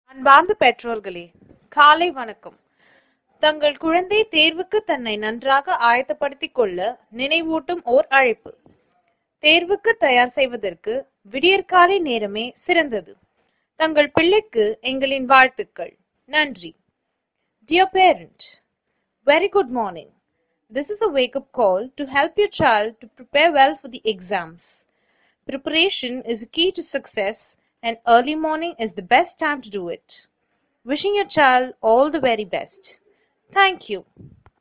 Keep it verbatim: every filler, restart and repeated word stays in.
அன்பார்ந்த பெற்றோர்களே, காலை வணக்கம். தங்கள் குழந்தை தேர்வுக்கு தன்னை நன்றாக ஆயத்தப்படுத்திக் கொள்ள நினைவூட்டும் ஓர் அழைப்பு. தேர்வுக்கு தயார் செய்வதற்கு விடியற்காலை நேரமே சிறந்தது. தங்கள் பிள்ளைக்கு எங்களின் வாழ்த்துக்கள். நன்றி. Dear parent, very good morning. This is a wake-up call to help your child to prepare well for the exams. Preparation is a key to success, and early morning is the best time to do it. Wishing your child all the very best. Thank you.